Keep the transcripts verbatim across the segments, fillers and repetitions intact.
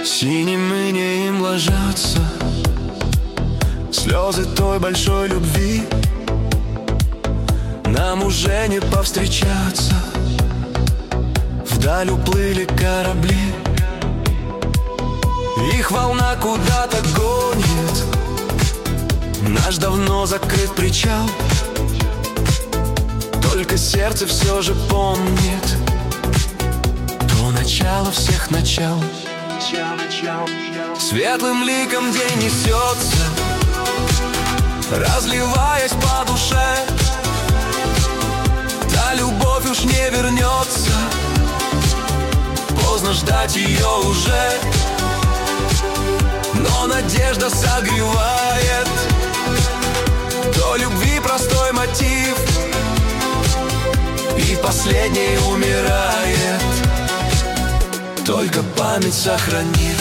Синими им ложатся слезы той большой любви. Нам уже не повстречаться, вдаль уплыли корабли. Их волна куда-то гонит наш давно закрыт причал. Только сердце все же помнит то начало всех начал. Светлым ликом день несется, разливаясь по душе. Та любовь уж не вернется, поздно ждать ее уже. Но надежда согревает до любви простой мотив, и последний умирает, только память сохранив.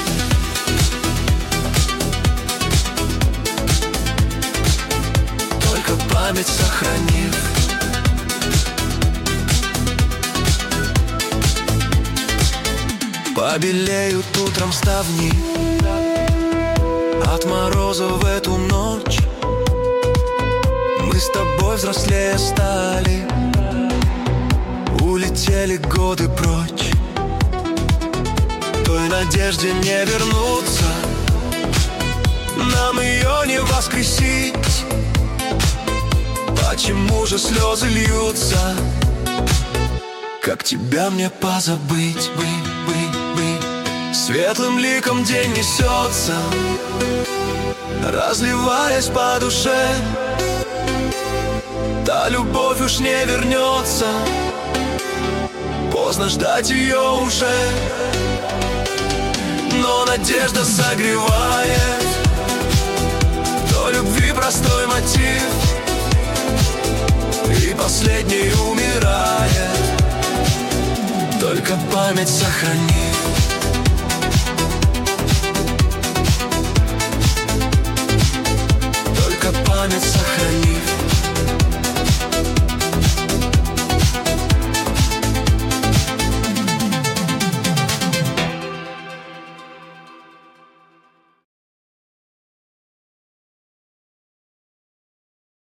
Только память сохранив. Побелеют утром ставни от мороза в эту ночь. Мы с тобой взрослее стали, улетели годы прочь. Той надежде не вернуться, нам ее не воскресить. Почему же слезы льются? Как тебя мне позабыть? Бы, бы, бы. Светлым ликом день несется, разливаясь по душе. Та любовь уж не вернется, поздно ждать ее уже. Но надежда согревает до любви простой мотив, и последний умирает, только память сохранив.